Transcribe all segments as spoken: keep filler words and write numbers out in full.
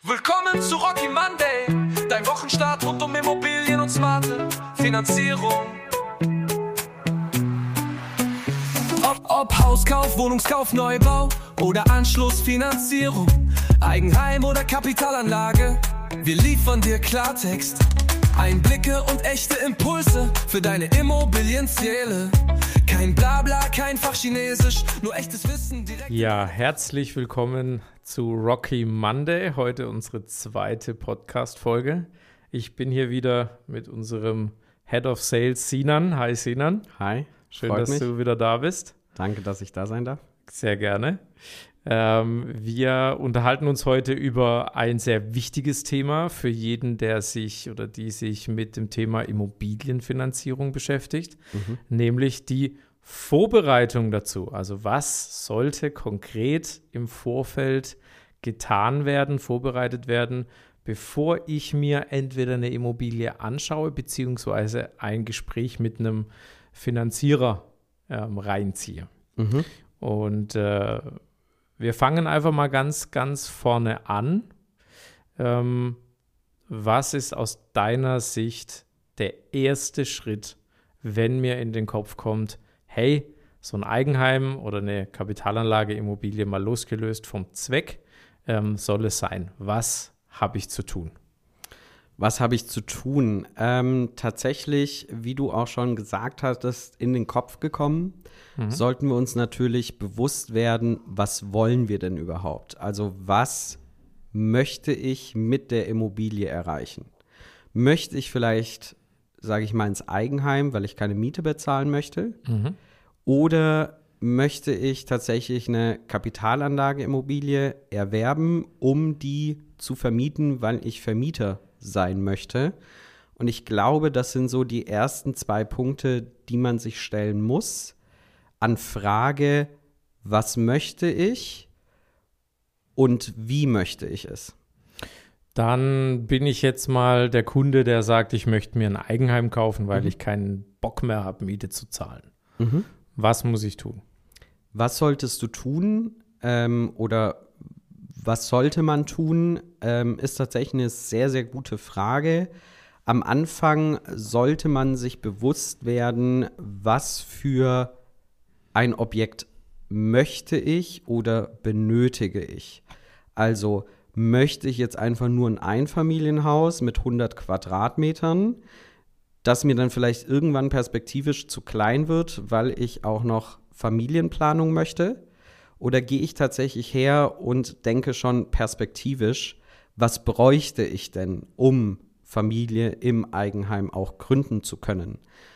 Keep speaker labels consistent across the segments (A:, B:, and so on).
A: Willkommen zu Rocky Monday, dein Wochenstart rund um Immobilien und smarte Finanzierung. Ob, ob Hauskauf, Wohnungskauf, Neubau oder Anschlussfinanzierung, Eigenheim oder Kapitalanlage, wir liefern dir Klartext, Einblicke und echte Impulse für deine Immobilienziele. Kein Blabla, kein Fachchinesisch, nur echtes Wissen direkt.
B: Ja, herzlich willkommen zu Rocky Monday, heute unsere zweite Podcast-Folge. Ich bin hier wieder mit unserem Head of Sales, Sinan. Hi Sinan.
C: Hi,
B: schön,
C: freut
B: dass
C: mich.
B: du wieder da bist.
C: Danke, dass ich da sein darf.
B: Sehr gerne. Ähm, wir unterhalten uns heute über ein sehr wichtiges Thema für jeden, der sich oder die sich mit dem Thema Immobilienfinanzierung beschäftigt, mhm. nämlich die Vorbereitung dazu. Also was sollte konkret im Vorfeld getan werden, vorbereitet werden, bevor ich mir entweder eine Immobilie anschaue, beziehungsweise ein Gespräch mit einem Finanzierer ähm, reinziehe. Mhm. Und äh, wir fangen einfach mal ganz, ganz vorne an. Ähm, was ist aus deiner Sicht der erste Schritt, wenn mir in den Kopf kommt, hey, so ein Eigenheim oder eine Kapitalanlage, Immobilie mal losgelöst vom Zweck, ähm, soll es sein? Was habe ich zu tun?
C: Was habe ich zu tun? Ähm, tatsächlich, wie du auch schon gesagt hattest, in den Kopf gekommen, mhm. sollten wir uns natürlich bewusst werden, was wollen wir denn überhaupt? Also was möchte ich mit der Immobilie erreichen? Möchte ich vielleicht, sage ich mal, ins Eigenheim, weil ich keine Miete bezahlen möchte? Mhm. Oder möchte ich tatsächlich eine Kapitalanlage-Immobilie erwerben, um die zu vermieten, weil ich Vermieter sein möchte? Und ich glaube, das sind so die ersten zwei Punkte, die man sich stellen muss an Frage, was möchte ich und wie möchte ich es?
B: Dann bin ich jetzt mal der Kunde, der sagt, ich möchte mir ein Eigenheim kaufen, weil mhm. ich keinen Bock mehr habe, Miete zu zahlen. Mhm. Was muss ich tun?
C: Was solltest du tun ähm, oder was sollte man tun, ähm, ist tatsächlich eine sehr, sehr gute Frage. Am Anfang sollte man sich bewusst werden, was für ein Objekt möchte ich oder benötige ich. Also möchte ich jetzt einfach nur ein Einfamilienhaus mit hundert Quadratmetern, das mir dann vielleicht irgendwann perspektivisch zu klein wird, weil ich auch noch Familienplanung möchte? Oder gehe ich tatsächlich her und denke schon perspektivisch, was bräuchte ich denn, um Familie im Eigenheim auch gründen zu können?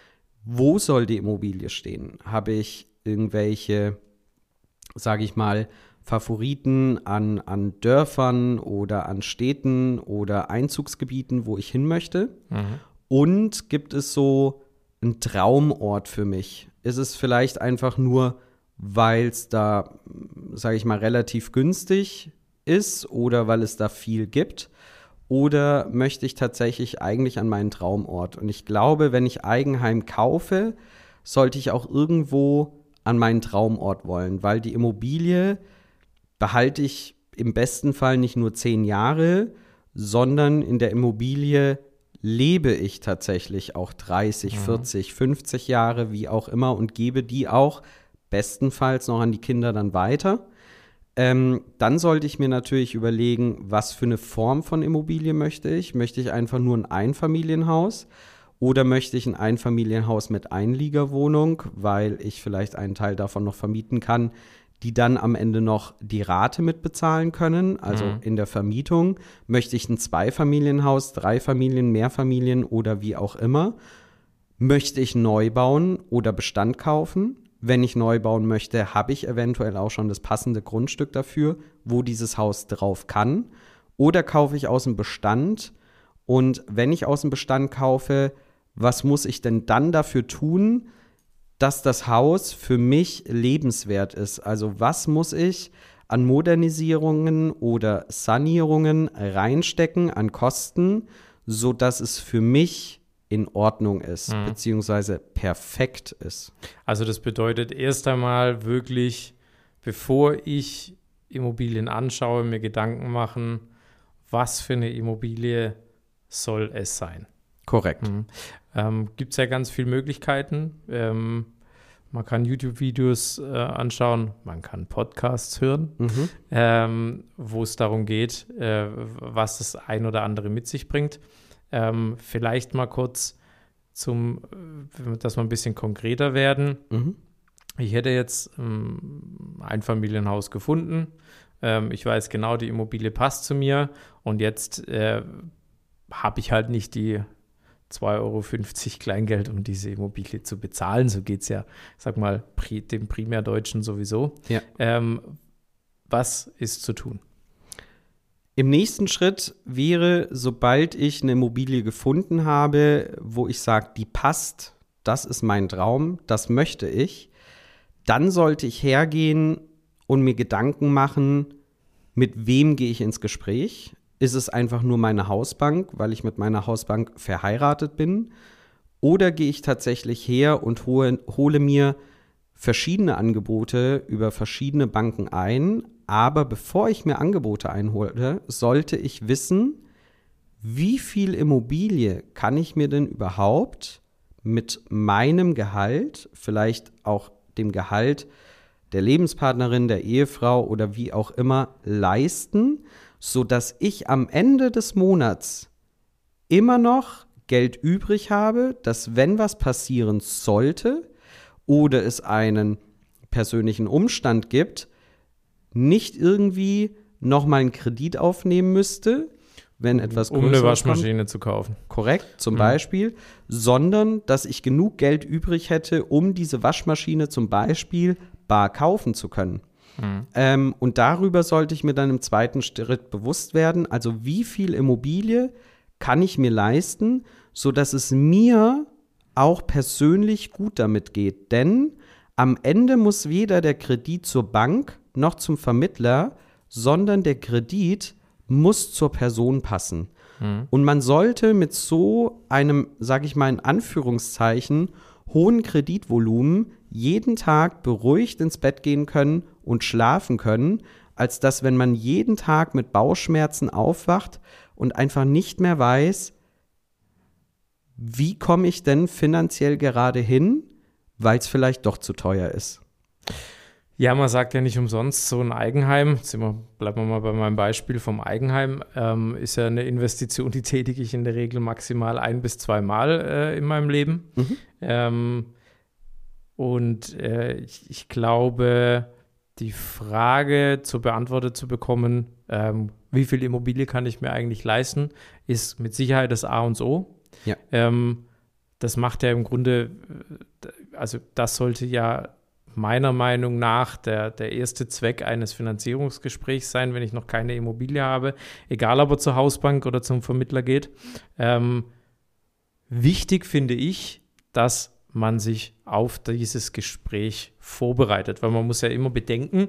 C: Wo soll die Immobilie stehen? Habe ich irgendwelche, sage ich mal, Favoriten an, an Dörfern oder an Städten oder Einzugsgebieten, wo ich hin möchte? Mhm. Und gibt es so einen Traumort für mich? Ist es vielleicht einfach nur, weil es da, sage ich mal, relativ günstig ist oder weil es da viel gibt? Oder möchte ich tatsächlich eigentlich an meinen Traumort? Und ich glaube, wenn ich Eigenheim kaufe, sollte ich auch irgendwo an meinen Traumort wollen, weil die Immobilie behalte ich im besten Fall nicht nur zehn Jahre, sondern in der Immobilie lebe ich tatsächlich auch dreißig, vierzig, fünfzig Jahre, wie auch immer, und gebe die auch bestenfalls noch an die Kinder dann weiter. Ähm, dann sollte ich mir natürlich überlegen, was für eine Form von Immobilie möchte ich. Möchte ich einfach nur ein Einfamilienhaus oder möchte ich ein Einfamilienhaus mit Einliegerwohnung, weil ich vielleicht einen Teil davon noch vermieten kann, die dann am Ende noch die Rate mitbezahlen können, also mhm. in der Vermietung. Möchte ich ein Zweifamilienhaus, drei Familien, Mehrfamilien oder wie auch immer? Möchte ich neu bauen oder Bestand kaufen? Wenn ich neu bauen möchte, habe ich eventuell auch schon das passende Grundstück dafür, wo dieses Haus drauf kann. Oder kaufe ich aus dem Bestand? Und wenn ich aus dem Bestand kaufe, was muss ich denn dann dafür tun, dass das Haus für mich lebenswert ist? Also was muss ich an Modernisierungen oder Sanierungen reinstecken, an Kosten, sodass es für mich in Ordnung ist, mhm. beziehungsweise perfekt ist?
B: Also das bedeutet erst einmal wirklich, bevor ich Immobilien anschaue, mir Gedanken machen, was für eine Immobilie soll es sein.
C: Korrekt.
B: Mhm. Ähm, gibt es ja ganz viele Möglichkeiten. Ähm, man kann YouTube-Videos äh, anschauen, man kann Podcasts hören,
C: Mhm.
B: ähm, wo es darum geht, äh, was das ein oder andere mit sich bringt. Ähm, vielleicht mal kurz zum, äh, dass wir ein bisschen konkreter werden.
C: Mhm.
B: Ich hätte jetzt ähm, ein Einfamilienhaus gefunden. Ähm, ich weiß genau, die Immobilie passt zu mir und jetzt äh, habe ich halt nicht die zwei Euro fünfzig Kleingeld, um diese Immobilie zu bezahlen. So geht es ja, sag mal, pri- dem Primärdeutschen sowieso.
C: Ja.
B: Ähm, was ist zu tun?
C: Im nächsten Schritt wäre, sobald ich eine Immobilie gefunden habe, wo ich sage, die passt, das ist mein Traum, das möchte ich, dann sollte ich hergehen und mir Gedanken machen, mit wem gehe ich ins Gespräch? Ist es einfach nur meine Hausbank, weil ich mit meiner Hausbank verheiratet bin? Oder gehe ich tatsächlich her und hole, hole mir verschiedene Angebote über verschiedene Banken ein? Aber bevor ich mir Angebote einhole, sollte ich wissen, wie viel Immobilie kann ich mir denn überhaupt mit meinem Gehalt, vielleicht auch dem Gehalt der Lebenspartnerin, der Ehefrau oder wie auch immer leisten, sodass ich am Ende des Monats immer noch Geld übrig habe, dass wenn was passieren sollte oder es einen persönlichen Umstand gibt, nicht irgendwie nochmal einen Kredit aufnehmen müsste, wenn etwas
B: Um
C: Größeres
B: eine Waschmaschine
C: kommt.
B: zu kaufen.
C: Korrekt, zum
B: Mhm.
C: Beispiel, sondern dass ich genug Geld übrig hätte, um diese Waschmaschine zum Beispiel bar kaufen zu können.
B: Mhm.
C: Ähm, und darüber sollte ich mir dann im zweiten Schritt bewusst werden, also wie viel Immobilie kann ich mir leisten, sodass es mir auch persönlich gut damit geht. Denn am Ende muss weder der Kredit zur Bank noch zum Vermittler, sondern der Kredit muss zur Person passen.
B: Mhm.
C: Und man sollte mit so einem, sage ich mal in Anführungszeichen, hohen Kreditvolumen jeden Tag beruhigt ins Bett gehen können und schlafen können, als dass, wenn man jeden Tag mit Bauchschmerzen aufwacht und einfach nicht mehr weiß, wie komme ich denn finanziell gerade hin, weil es vielleicht doch zu teuer ist.
B: Ja, man sagt ja nicht umsonst, so ein Eigenheim, jetzt sind wir, bleiben wir mal bei meinem Beispiel vom Eigenheim, ähm, ist ja eine Investition, die tätige ich in der Regel maximal ein- bis zweimal äh, in meinem Leben.
C: Mhm.
B: Ähm, und äh, ich, ich glaube, die Frage zu beantwortet zu bekommen, ähm, wie viel Immobilie kann ich mir eigentlich leisten, ist mit Sicherheit das A und O.
C: Ja.
B: Ähm, das macht ja im Grunde, also das sollte ja meiner Meinung nach der, der erste Zweck eines Finanzierungsgesprächs sein, wenn ich noch keine Immobilie habe, egal ob er zur Hausbank oder zum Vermittler geht. Ähm, wichtig finde ich, dass man sich auf dieses Gespräch vorbereitet, weil man muss ja immer bedenken,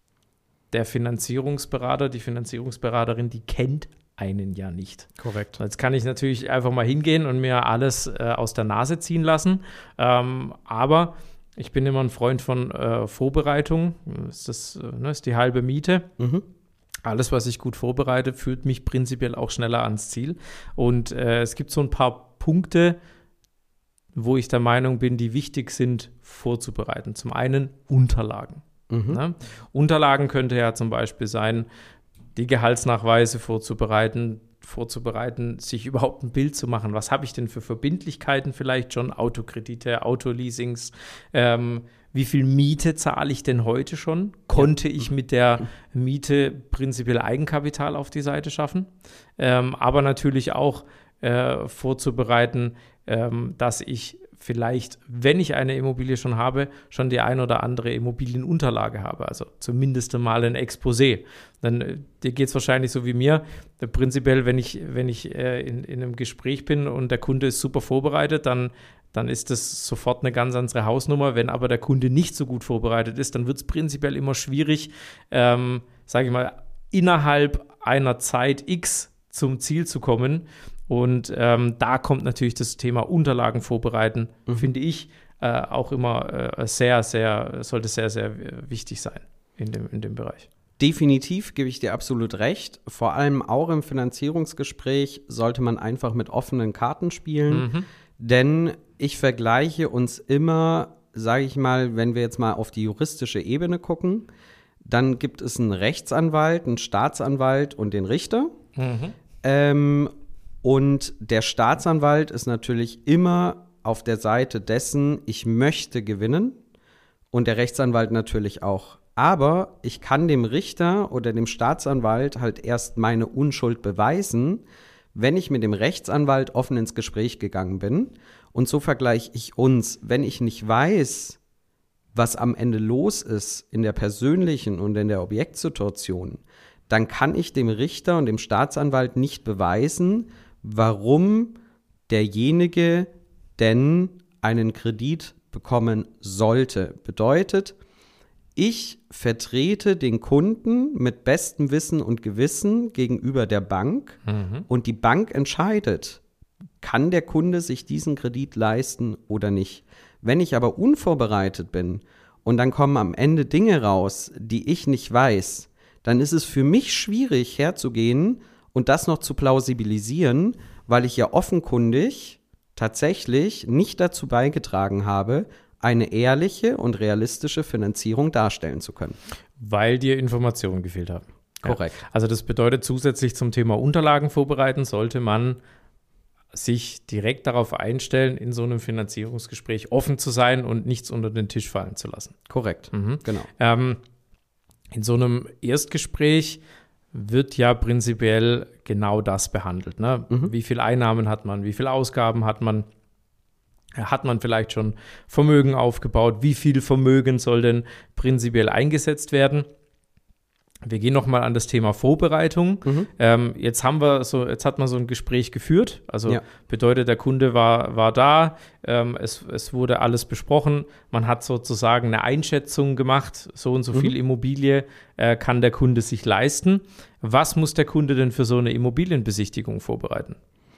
B: der Finanzierungsberater, die Finanzierungsberaterin, die kennt einen ja nicht.
C: Korrekt.
B: Jetzt kann ich natürlich einfach mal hingehen und mir alles äh, aus der Nase ziehen lassen, ähm, aber ich bin immer ein Freund von äh, Vorbereitung. Das ist, äh, ne, ist die halbe Miete.
C: Mhm.
B: Alles, was ich gut vorbereite, führt mich prinzipiell auch schneller ans Ziel. Und äh, es gibt so ein paar Punkte, wo ich der Meinung bin, die wichtig sind, vorzubereiten. Zum einen Unterlagen.
C: Mhm.
B: Ne? Unterlagen könnte ja zum Beispiel sein, die Gehaltsnachweise vorzubereiten, vorzubereiten, sich überhaupt ein Bild zu machen. Was habe ich denn für Verbindlichkeiten vielleicht schon? Autokredite, Autoleasings. Ähm, wie viel Miete zahle ich denn heute schon? Konnte ja. ich mit der Miete prinzipiell Eigenkapital auf die Seite schaffen? Ähm, aber natürlich auch äh, vorzubereiten, ähm, dass ich vielleicht, wenn ich eine Immobilie schon habe, schon die ein oder andere Immobilienunterlage habe, also zumindest mal ein Exposé. Dann äh, dir geht es wahrscheinlich so wie mir. Äh, prinzipiell, wenn ich, wenn ich äh, in, in einem Gespräch bin und der Kunde ist super vorbereitet, dann, dann ist das sofort eine ganz andere Hausnummer. Wenn aber der Kunde nicht so gut vorbereitet ist, dann wird es prinzipiell immer schwierig, ähm, sage ich mal, innerhalb einer Zeit X zum Ziel zu kommen. Und ähm, da kommt natürlich das Thema Unterlagen vorbereiten, mhm. finde ich, äh, auch immer äh, sehr, sehr, sollte sehr, sehr wichtig sein in dem, in dem Bereich.
C: Definitiv gebe ich dir absolut recht. Vor allem auch im Finanzierungsgespräch sollte man einfach mit offenen Karten spielen. Mhm. Denn ich vergleiche uns immer, sage ich mal, wenn wir jetzt mal auf die juristische Ebene gucken, dann gibt es einen Rechtsanwalt, einen Staatsanwalt und den Richter. Mhm. Ähm, und der Staatsanwalt ist natürlich immer auf der Seite dessen, ich möchte gewinnen. Und der Rechtsanwalt natürlich auch. Aber ich kann dem Richter oder dem Staatsanwalt halt erst meine Unschuld beweisen, wenn ich mit dem Rechtsanwalt offen ins Gespräch gegangen bin. Und so vergleiche ich uns, wenn ich nicht weiß, was am Ende los ist in der persönlichen und in der Objektsituation, dann kann ich dem Richter und dem Staatsanwalt nicht beweisen, warum derjenige denn einen Kredit bekommen sollte. Bedeutet, ich vertrete den Kunden mit bestem Wissen und Gewissen gegenüber der Bank mhm. und die Bank entscheidet, kann der Kunde sich diesen Kredit leisten oder nicht. Wenn ich aber unvorbereitet bin und dann kommen am Ende Dinge raus, die ich nicht weiß, dann ist es für mich schwierig herzugehen und das noch zu plausibilisieren, weil ich ja offenkundig tatsächlich nicht dazu beigetragen habe, eine ehrliche und realistische Finanzierung darstellen zu können.
B: Weil dir Informationen gefehlt haben.
C: Korrekt.
B: Ja. Also das bedeutet, zusätzlich zum Thema Unterlagen vorbereiten, sollte man sich direkt darauf einstellen, in so einem Finanzierungsgespräch offen zu sein und nichts unter den Tisch fallen zu lassen.
C: Korrekt,
B: mhm.
C: genau.
B: Ähm, in so einem Erstgespräch wird ja prinzipiell genau das behandelt. Ne? Mhm. Wie viele Einnahmen hat man, wie viele Ausgaben hat man? Hat man vielleicht schon Vermögen aufgebaut? Wie viel Vermögen soll denn prinzipiell eingesetzt werden? Wir gehen nochmal an das Thema Vorbereitung. Mhm. Ähm, jetzt haben wir so, jetzt hat man so ein Gespräch geführt. Also ja. bedeutet, der Kunde war, war da, ähm, es, es wurde alles besprochen. Man hat sozusagen eine Einschätzung gemacht, so und so mhm. viel Immobilie äh, kann der Kunde sich leisten. Was muss der Kunde denn für so eine Immobilienbesichtigung vorbereiten?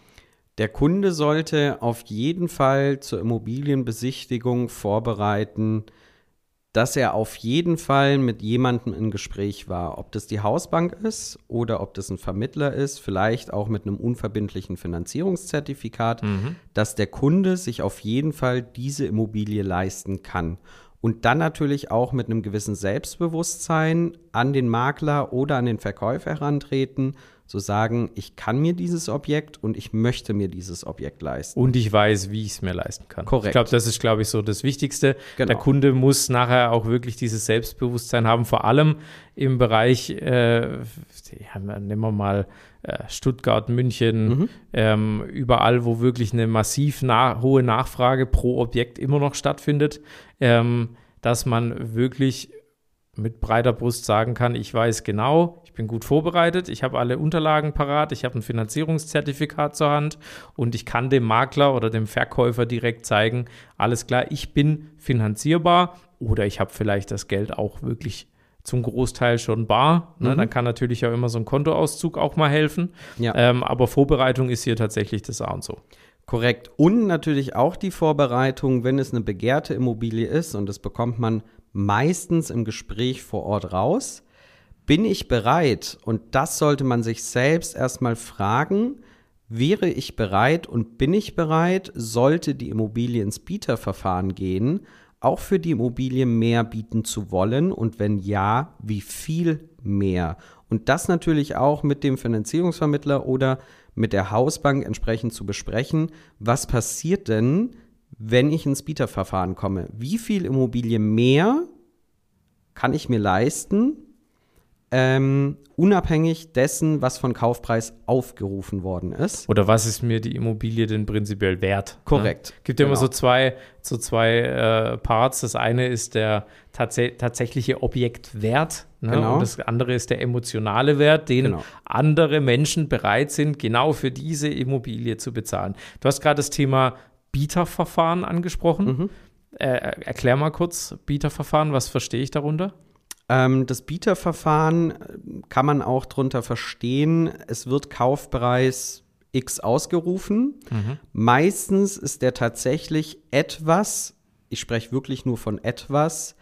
C: Der Kunde sollte auf jeden Fall zur Immobilienbesichtigung vorbereiten, dass er auf jeden Fall mit jemandem im Gespräch war. Ob das die Hausbank ist oder ob das ein Vermittler ist, vielleicht auch mit einem unverbindlichen Finanzierungszertifikat, mhm. dass der Kunde sich auf jeden Fall diese Immobilie leisten kann. Und dann natürlich auch mit einem gewissen Selbstbewusstsein an den Makler oder an den Verkäufer herantreten, zu sagen, ich kann mir dieses Objekt und ich möchte mir dieses Objekt leisten.
B: Und ich weiß, wie ich es mir leisten kann.
C: Korrekt.
B: Ich glaube, das ist, glaube ich, so das Wichtigste. Genau. Der Kunde muss nachher auch wirklich dieses Selbstbewusstsein haben, vor allem im Bereich, äh, ja, nehmen wir mal äh, Stuttgart, München, mhm. ähm, überall, wo wirklich eine massiv na- hohe Nachfrage pro Objekt immer noch stattfindet, ähm, dass man wirklich mit breiter Brust sagen kann, ich weiß genau, ich bin gut vorbereitet, ich habe alle Unterlagen parat, ich habe ein Finanzierungszertifikat zur Hand und ich kann dem Makler oder dem Verkäufer direkt zeigen, alles klar, ich bin finanzierbar oder ich habe vielleicht das Geld auch wirklich zum Großteil schon bar. Ne? Mhm. Dann kann natürlich auch immer so ein Kontoauszug auch mal helfen. Ja. Ähm, aber Vorbereitung ist hier tatsächlich das A und so.
C: Korrekt. Und natürlich auch die Vorbereitung, wenn es eine begehrte Immobilie ist und das bekommt man meistens im Gespräch vor Ort raus. Bin ich bereit? Und das sollte man sich selbst erstmal fragen. Wäre ich bereit und bin ich bereit, sollte die Immobilie ins Bieterverfahren gehen, auch für die Immobilie mehr bieten zu wollen? Und wenn ja, wie viel mehr? Und das natürlich auch mit dem Finanzierungsvermittler oder mit der Hausbank entsprechend zu besprechen. Was passiert denn, wenn ich ins Bieterverfahren komme? Wie viel Immobilie mehr kann ich mir leisten, ähm, unabhängig dessen, was von Kaufpreis aufgerufen worden ist?
B: Oder was ist mir die Immobilie denn prinzipiell wert?
C: Korrekt.
B: Ne? Gibt ja genau. immer so zwei, so zwei äh, Parts. Das eine ist der tats- tatsächliche Objektwert. Ne? Genau. Und das andere ist der emotionale Wert, den genau. andere Menschen bereit sind, genau für diese Immobilie zu bezahlen. Du hast gerade das Thema Bieterverfahren angesprochen. Mhm. Äh, erklär mal kurz Bieterverfahren, was verstehe ich darunter?
C: Ähm, das Bieterverfahren kann man auch darunter verstehen, es wird Kaufpreis X ausgerufen. Mhm. Meistens ist der tatsächlich etwas, ich spreche wirklich nur von etwas,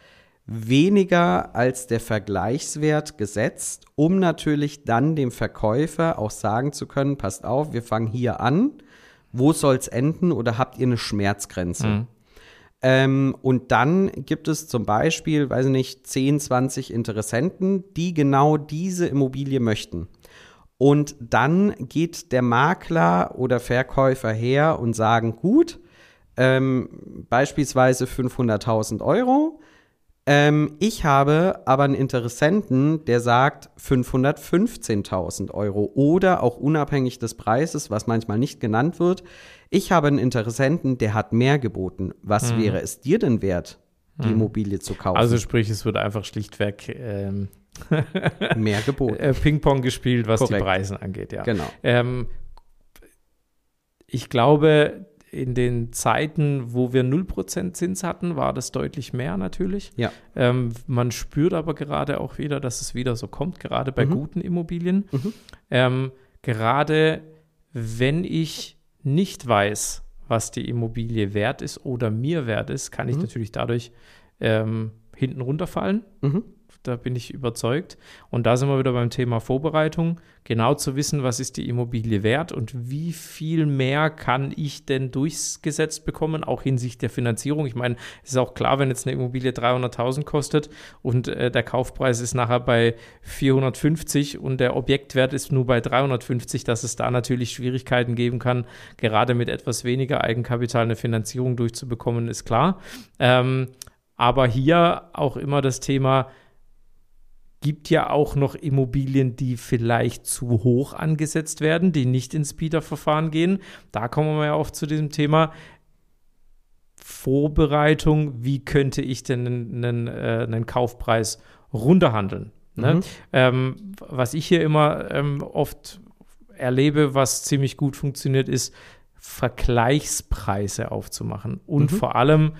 C: weniger als der Vergleichswert gesetzt, um natürlich dann dem Verkäufer auch sagen zu können, passt auf, wir fangen hier an, wo soll es enden oder habt ihr eine Schmerzgrenze? Mhm. Ähm, und dann gibt es zum Beispiel, weiß ich nicht, zehn, zwanzig Interessenten, die genau diese Immobilie möchten. Und dann geht der Makler oder Verkäufer her und sagen, gut, ähm, beispielsweise fünfhunderttausend Euro. Ähm, ich habe aber einen Interessenten, der sagt fünfhundertfünfzehntausend Euro oder auch unabhängig des Preises, was manchmal nicht genannt wird. Ich habe einen Interessenten, der hat mehr geboten. Was mhm. wäre es dir denn wert, die mhm. Immobilie zu kaufen?
B: Also sprich, es wird einfach schlichtweg ähm,
C: mehr geboten.
B: Ping-Pong gespielt, was Korrekt. Die Preise angeht. Ja. Genau. Ähm, ich glaube, in den Zeiten, wo wir null Prozent Zins hatten, war das deutlich mehr natürlich. Ja. Ähm, man spürt aber gerade auch wieder, dass es wieder so kommt, gerade bei mhm. guten Immobilien. Mhm. Ähm, gerade wenn ich nicht weiß, was die Immobilie wert ist oder mir wert ist, kann ich mhm. natürlich dadurch ähm, hinten runterfallen. Mhm. Da bin ich überzeugt. Und da sind wir wieder beim Thema Vorbereitung. Genau zu wissen, was ist die Immobilie wert und wie viel mehr kann ich denn durchgesetzt bekommen, auch hinsichtlich der Finanzierung. Ich meine, es ist auch klar, wenn jetzt eine Immobilie dreihunderttausend kostet und äh, der Kaufpreis ist nachher bei vierhundertfünfzig und der Objektwert ist nur bei dreihundertfünfzig, dass es da natürlich Schwierigkeiten geben kann, gerade mit etwas weniger Eigenkapital eine Finanzierung durchzubekommen, ist klar. Ähm, aber hier auch immer das Thema, gibt ja auch noch Immobilien, die vielleicht zu hoch angesetzt werden, die nicht ins Bieterverfahren gehen. Da kommen wir ja oft zu diesem Thema Vorbereitung. Wie könnte ich denn einen, einen, äh, einen Kaufpreis runterhandeln? Ne? Mhm. Ähm, was ich hier immer ähm, oft erlebe, was ziemlich gut funktioniert, ist, Vergleichspreise aufzumachen. Und mhm. vor allem,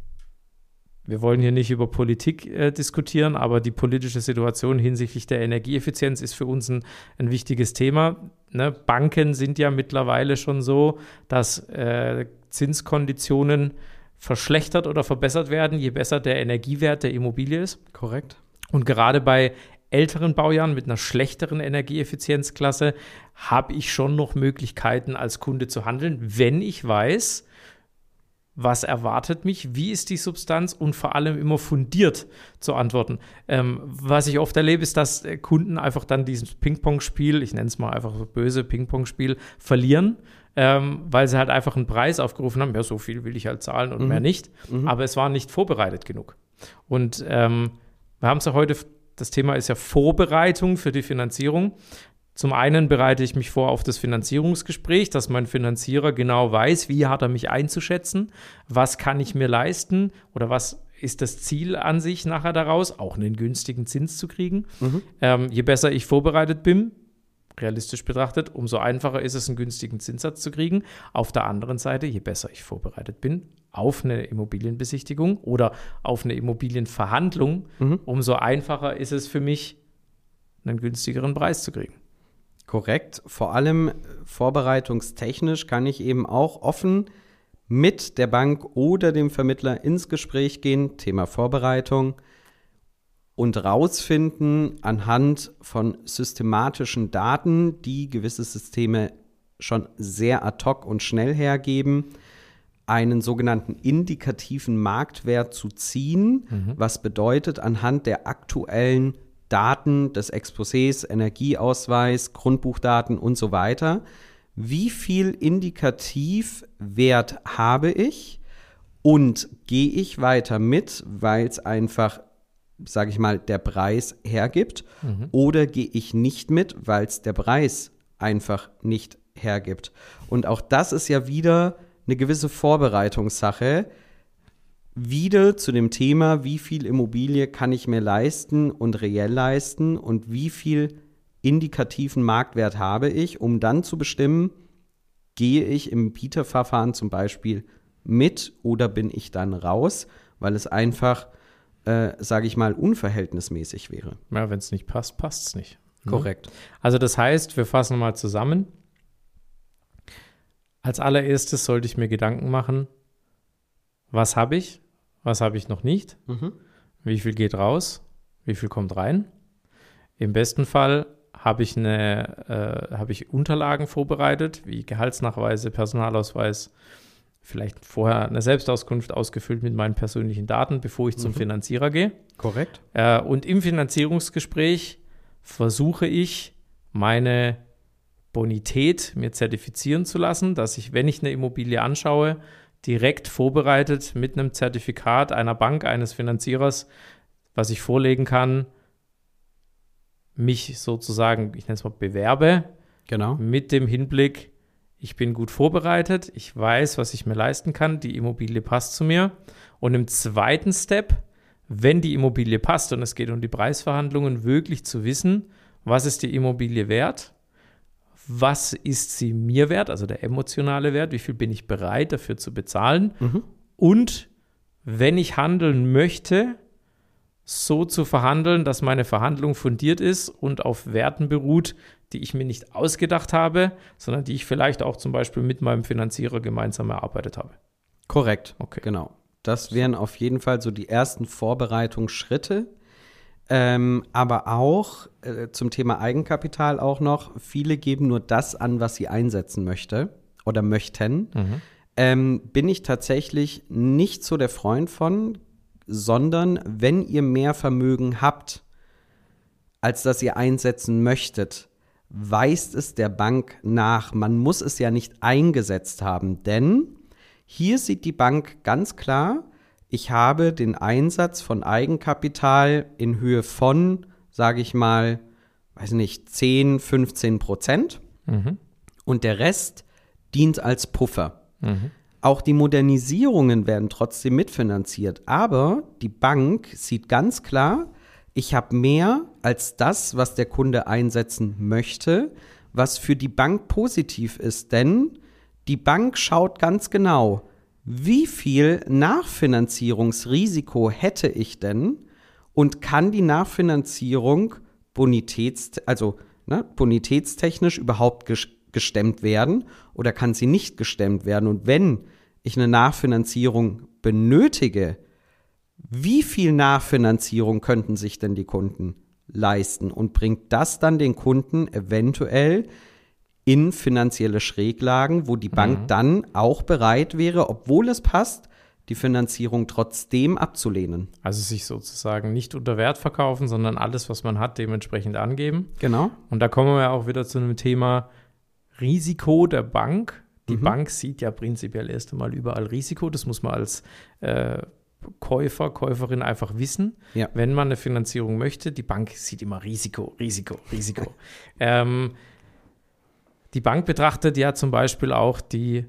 B: wir wollen hier nicht über Politik äh, diskutieren, aber die politische Situation hinsichtlich der Energieeffizienz ist für uns ein, ein wichtiges Thema. Ne? Banken sind ja mittlerweile schon so, dass äh, Zinskonditionen verschlechtert oder verbessert werden, je besser der Energiewert der Immobilie ist.
C: Korrekt.
B: Und gerade bei älteren Baujahren mit einer schlechteren Energieeffizienzklasse habe ich schon noch Möglichkeiten, als Kunde zu handeln, wenn ich weiß, was erwartet mich, wie ist die Substanz und vor allem immer fundiert zu antworten. Ähm, was ich oft erlebe, ist, dass Kunden einfach dann dieses Ping-Pong-Spiel, ich nenne es mal einfach so böse Ping-Pong-Spiel, verlieren, ähm, weil sie halt einfach einen Preis aufgerufen haben, ja, so viel will ich halt zahlen und mhm. mehr nicht, mhm. aber es war nicht vorbereitet genug. Und ähm, wir haben es ja heute, das Thema ist ja Vorbereitung für die Finanzierung. Zum einen bereite ich mich vor auf das Finanzierungsgespräch, dass mein Finanzierer genau weiß, wie hat er mich einzuschätzen, was kann ich mir leisten oder was ist das Ziel an sich nachher daraus, auch einen günstigen Zins zu kriegen. Mhm. Ähm, je besser ich vorbereitet bin, realistisch betrachtet, umso einfacher ist es, einen günstigen Zinssatz zu kriegen. Auf der anderen Seite, je besser ich vorbereitet bin auf eine Immobilienbesichtigung oder auf eine Immobilienverhandlung, mhm. umso einfacher ist es für mich, einen günstigeren Preis zu kriegen.
C: Korrekt. Vor allem vorbereitungstechnisch kann ich eben auch offen mit der Bank oder dem Vermittler ins Gespräch gehen, Thema Vorbereitung, und rausfinden anhand von systematischen Daten, die gewisse Systeme schon sehr ad hoc und schnell hergeben, einen sogenannten indikativen Marktwert zu ziehen, mhm. was bedeutet, anhand der aktuellen Daten des Exposés, Energieausweis, Grundbuchdaten und so weiter. Wie viel Indikativwert habe ich und gehe ich weiter mit, weil es einfach, sage ich mal, der Preis hergibt, mhm. oder gehe ich nicht mit, weil es der Preis einfach nicht hergibt. Und auch das ist ja wieder eine gewisse Vorbereitungssache. Wieder zu dem Thema, wie viel Immobilie kann ich mir leisten und reell leisten und wie viel indikativen Marktwert habe ich, um dann zu bestimmen, gehe ich im Bieterverfahren zum Beispiel mit oder bin ich dann raus, weil es einfach, äh, sage ich mal, unverhältnismäßig wäre.
B: Ja, wenn es nicht passt, passt es nicht.
C: Korrekt.
B: Also das heißt, wir fassen mal zusammen. Als allererstes sollte ich mir Gedanken machen, was habe ich? Was habe ich noch nicht? Mhm. wie viel geht raus, wie viel kommt rein. Im besten Fall habe ich, eine, äh, habe ich Unterlagen vorbereitet, wie Gehaltsnachweise, Personalausweis, vielleicht vorher eine Selbstauskunft ausgefüllt mit meinen persönlichen Daten, bevor ich zum mhm. Finanzierer gehe.
C: Korrekt.
B: Äh, und im Finanzierungsgespräch versuche ich, meine Bonität mir zertifizieren zu lassen, dass ich, wenn ich eine Immobilie anschaue, direkt vorbereitet mit einem Zertifikat einer Bank, eines Finanzierers, was ich vorlegen kann, mich sozusagen, ich nenne es mal, bewerbe.
C: Genau.
B: Mit dem Hinblick, ich bin gut vorbereitet, ich weiß, was ich mir leisten kann, die Immobilie passt zu mir. Und im zweiten Step, wenn die Immobilie passt und es geht um die Preisverhandlungen, wirklich zu wissen, was ist die Immobilie wert, was ist sie mir wert, also der emotionale Wert, wie viel bin ich bereit dafür zu bezahlen
C: Mhm.
B: und wenn ich handeln möchte, so zu verhandeln, dass meine Verhandlung fundiert ist und auf Werten beruht, die ich mir nicht ausgedacht habe, sondern die ich vielleicht auch zum Beispiel mit meinem Finanzierer gemeinsam erarbeitet habe.
C: Korrekt,
B: Okay.
C: genau. Das wären auf jeden Fall so die ersten Vorbereitungsschritte. Ähm, aber auch äh, zum Thema Eigenkapital auch noch, viele geben nur das an, was sie einsetzen möchte oder möchten.
B: Mhm.
C: Ähm, bin ich tatsächlich nicht so der Freund von, sondern wenn ihr mehr Vermögen habt, als das ihr einsetzen möchtet, weist es der Bank nach. Man muss es ja nicht eingesetzt haben, denn hier sieht die Bank ganz klar, ich habe den Einsatz von Eigenkapital in Höhe von, sage ich mal, weiß nicht, zehn, fünfzehn Prozent
B: Mhm.
C: und der Rest dient als Puffer.
B: Mhm.
C: Auch die Modernisierungen werden trotzdem mitfinanziert, aber die Bank sieht ganz klar, ich habe mehr als das, was der Kunde einsetzen möchte, was für die Bank positiv ist, denn die Bank schaut ganz genau, wie viel Nachfinanzierungsrisiko hätte ich denn und kann die Nachfinanzierung bonitäts, also ne, bonitätstechnisch überhaupt ges- gestemmt werden oder kann sie nicht gestemmt werden? Und wenn ich eine Nachfinanzierung benötige, wie viel Nachfinanzierung könnten sich denn die Kunden leisten? Und bringt das dann den Kunden eventuell in finanzielle Schräglagen, wo die Bank
B: Mhm.
C: dann auch bereit wäre, obwohl es passt, die Finanzierung trotzdem abzulehnen?
B: Also sich sozusagen nicht unter Wert verkaufen, sondern alles, was man hat, dementsprechend angeben.
C: Genau.
B: Und da kommen wir ja auch wieder zu einem Thema Risiko der Bank. Die
C: Mhm.
B: Bank sieht ja prinzipiell erst einmal überall Risiko. Das muss man als äh, Käufer, Käuferin einfach wissen.
C: Ja.
B: Wenn man eine Finanzierung möchte, die Bank sieht immer Risiko, Risiko, Risiko. ähm, die Bank betrachtet ja zum Beispiel auch die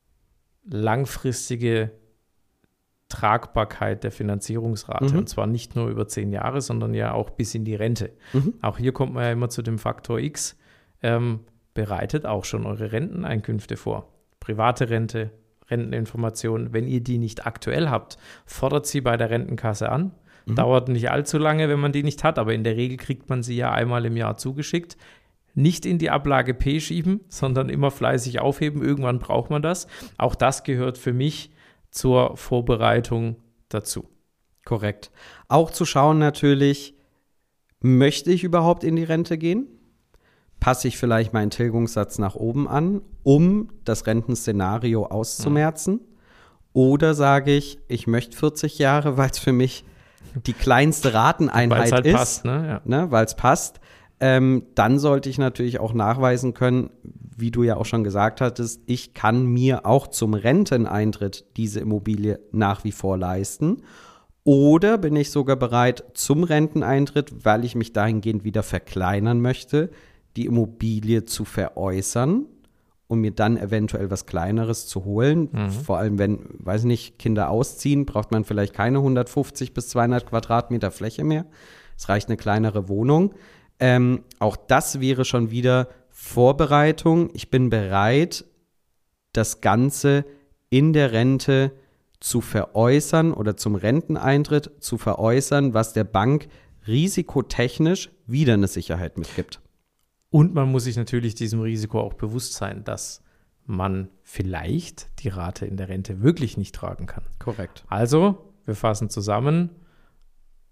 B: langfristige Tragbarkeit der Finanzierungsrate.
C: Mhm.
B: Und zwar nicht nur über zehn Jahre, sondern ja auch bis in die Rente.
C: Mhm.
B: Auch hier kommt man ja immer zu dem Faktor X. Ähm, bereitet auch schon eure Renteneinkünfte vor. Private Rente, Renteninformationen. Wenn ihr die nicht aktuell habt, fordert sie bei der Rentenkasse an.
C: Mhm.
B: Dauert nicht allzu lange, wenn man die nicht hat, aber in der Regel kriegt man sie ja einmal im Jahr zugeschickt. Nicht in die Ablage P schieben, sondern immer fleißig aufheben. Irgendwann braucht man das. Auch das gehört für mich zur Vorbereitung dazu.
C: Korrekt. Auch zu schauen natürlich, möchte ich überhaupt in die Rente gehen? Passe ich vielleicht meinen Tilgungssatz nach oben an, um das Rentenszenario auszumerzen? Oder sage ich, ich möchte vierzig Jahre, weil es für mich die kleinste Rateneinheit
B: Weil es halt
C: ist,
B: passt, ne? Ja.
C: ne, weil es passt. Ähm, dann sollte ich natürlich auch nachweisen können, wie du ja auch schon gesagt hattest, ich kann mir auch zum Renteneintritt diese Immobilie nach wie vor leisten. Oder bin ich sogar bereit, zum Renteneintritt, weil ich mich dahingehend wieder verkleinern möchte, die Immobilie zu veräußern und mir dann eventuell was Kleineres zu holen.
B: Mhm.
C: Vor allem, wenn, weiß ich nicht, Kinder ausziehen, braucht man vielleicht keine hundertfünfzig bis zweihundert Quadratmeter Fläche mehr. Es reicht eine kleinere Wohnung. Ähm, auch das wäre schon wieder Vorbereitung. Ich bin bereit, das Ganze in der Rente zu veräußern oder zum Renteneintritt zu veräußern, was der Bank risikotechnisch wieder eine Sicherheit mitgibt.
B: Und man muss sich natürlich diesem Risiko auch bewusst sein, dass man vielleicht die Rate in der Rente wirklich nicht tragen kann.
C: Korrekt.
B: Also, wir fassen zusammen,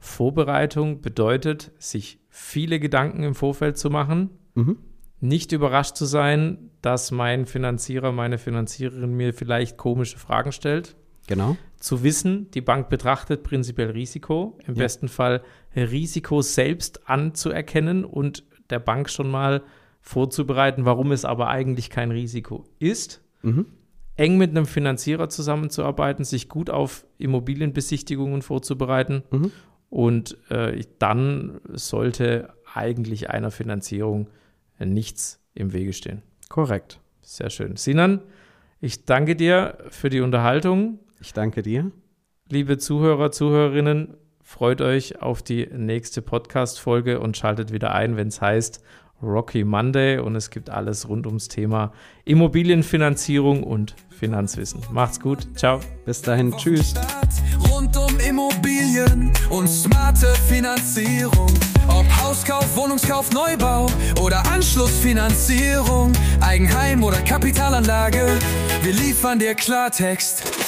B: Vorbereitung bedeutet, sich viele Gedanken im Vorfeld zu machen,
C: Mhm.
B: nicht überrascht zu sein, dass mein Finanzierer, meine Finanziererin mir vielleicht komische Fragen stellt.
C: Genau.
B: Zu wissen, die Bank betrachtet prinzipiell Risiko, im
C: Ja.
B: besten Fall Risiko selbst anzuerkennen und der Bank schon mal vorzubereiten, warum es aber eigentlich kein Risiko ist.
C: Mhm.
B: Eng mit einem Finanzierer zusammenzuarbeiten, sich gut auf Immobilienbesichtigungen vorzubereiten
C: Mhm.
B: und äh, dann sollte eigentlich einer Finanzierung nichts im Wege stehen.
C: Korrekt.
B: Sehr schön. Sinan, ich danke dir für die Unterhaltung.
C: Ich danke dir.
B: Liebe Zuhörer, Zuhörerinnen, freut euch auf die nächste Podcast-Folge und schaltet wieder ein, wenn es heißt Rocky Monday und es gibt alles rund ums Thema Immobilienfinanzierung und Finanzwissen. Macht's gut. Ciao.
C: Bis dahin. Tschüss.
A: Rund um Immobilien und smarte Finanzierung. Ob Hauskauf, Wohnungskauf, Neubau oder Anschlussfinanzierung. Eigenheim oder Kapitalanlage. Wir liefern dir Klartext.